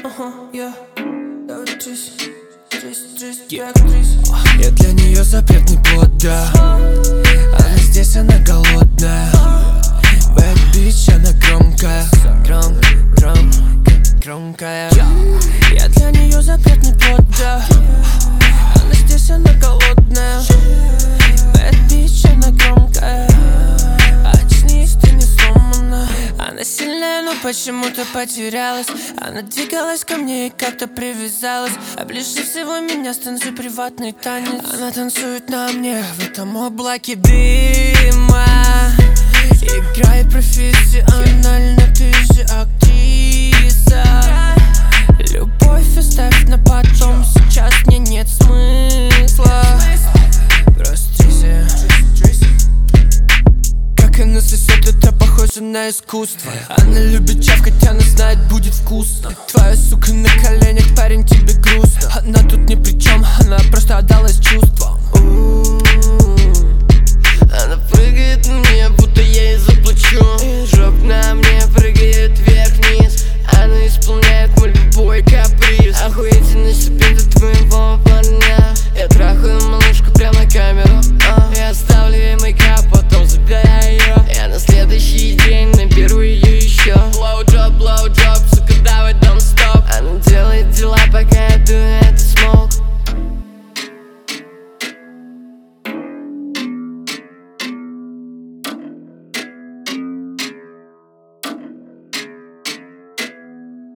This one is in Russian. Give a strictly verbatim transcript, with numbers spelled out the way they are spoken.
Я для нее запретный плод, да. Она здесь, она голодная. Bad bitch, она громкая. Гром, гром, громкая. Я для нее запретный плод, да. Она здесь, она голодная. Bad bitch, она громкая. Очнись, ты не сломана. Она сильная, но почему-то потерялась. Она двигалась ко мне и как-то привязалась. А ближе всего меня станцуй приватный танец. Она танцует на мне в этом облаке дыма. Играй профессионально, ты же актриса. Любовь оставь на потом, сейчас мне нет смысла. Простите. Как она сосет, это похоже на искусство.